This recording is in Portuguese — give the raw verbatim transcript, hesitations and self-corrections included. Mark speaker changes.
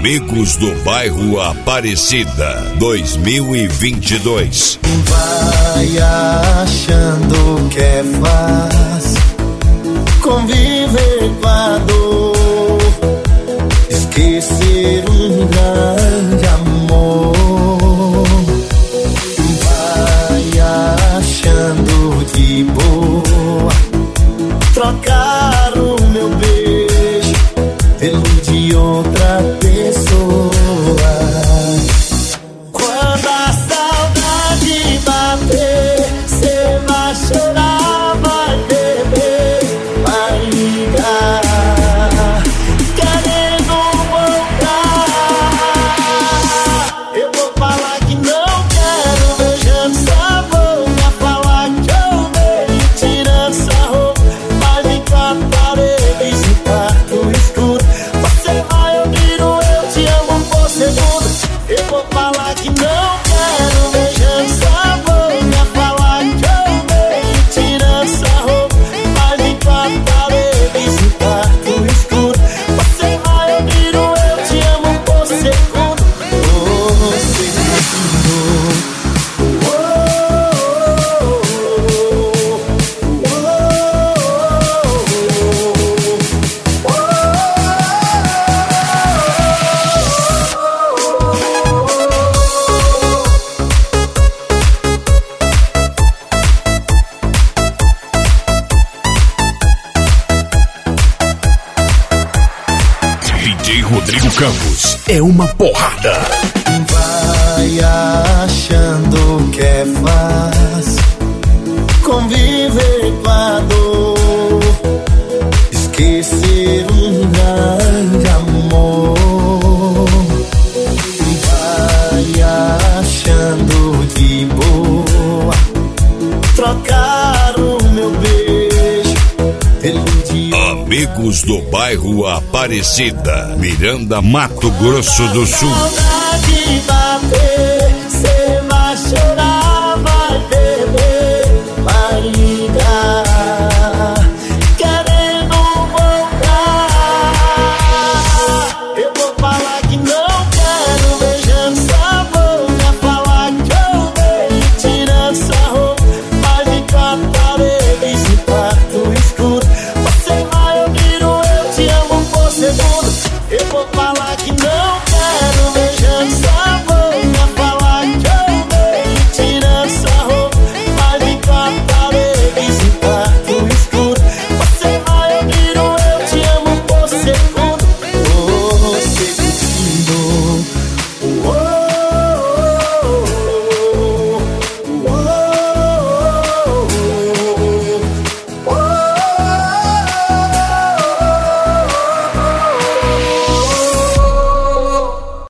Speaker 1: Amigos do Bairro Aparecida dois mil e vinte e dois.
Speaker 2: Vai achando que é fácil conviver com a dor, esquecer um grande amor. Vai achando de boa trocar o meu beijo pelo de outra pessoa. Quando a saudade bater, cê vai chorar, vai beber, vai ligar, querendo voltar. Eu vou falar que não quero, beijando essa boca, falar que eu odeio, tirando essa roupa, vai ligar paredes e quarto escuro. Você vai ouvir o eu te amo por segundo. Eu vou falar que não quero, beijando essa boca, falar que eu odeio, tirando essa roupa, vai ligar paredes e quarto escuro. Você vai ouvir o eu te amo por segundo. Por segundo. Oh,
Speaker 1: D J Rodrigo Campos é uma porrada.
Speaker 2: vai achando que é fácil conviver com a dor, esquecer um grande amor. Vai achando de boa trocar o meu beijo pelo de
Speaker 1: Amigos do Bairro Aparecida, Miranda, Mato Grosso do Sul.